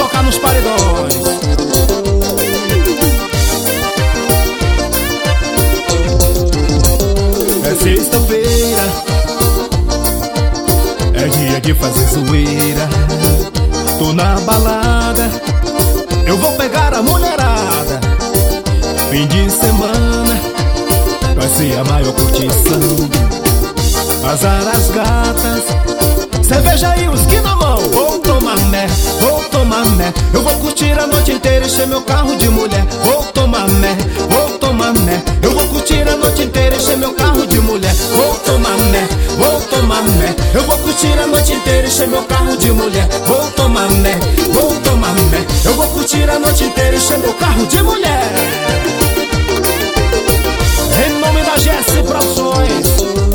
tocar nos paredões. É sexta-feira, é dia de fazer zoeira. Tô na balada, eu vou pegar a mulherada. Fim de semana vai ser a maior curtição. Azar as gatas, cerveja e whisky na mão. Vou tomar mé, vou tomar mé. Eu vou curtir a noite inteira, encher meu carro de mulher. Vou tomar mé, vou tomar mé. Eu vou curtir a noite inteira, encher meu carro de mulher. Vou tomar mé, vou tomar mé. Eu vou curtir a noite inteira, encher meu carro de mulher. Vou tomar mé, vou tomar mé. Eu vou curtir a noite inteira, encher meu carro de mulher. Em nome da GS Produções,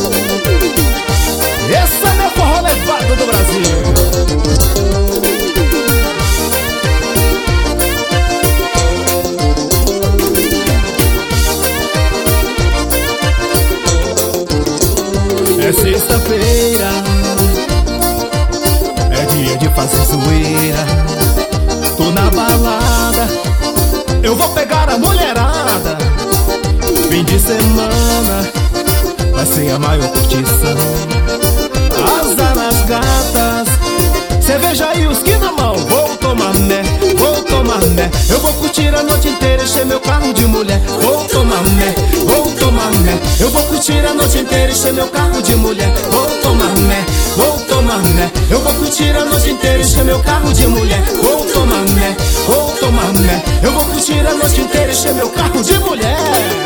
esse é meu forró levado do Brasil. É sexta-feira, é dia de fazer zoeira. Tô na balada, eu vou pegar a mulherada. Fim de semana vai ser a maior curtição. Azar nas gatas, cerveja e whisky na mão. Vou tomar mé, vou tomar mé. Eu vou curtir a noite inteira, encher meu carro de mulher. Vou tomar mé, vou tomar mé. Eu vou curtir a noite inteira, encher meu carro de mulher. Vou tomar mé, vou tomar mé. Eu vou curtir a noite inteira, encher meu carro de mulher. Vou tomar mé, vou tomar mé. Eu vou curtir a noite inteira, encher meu carro de mulher.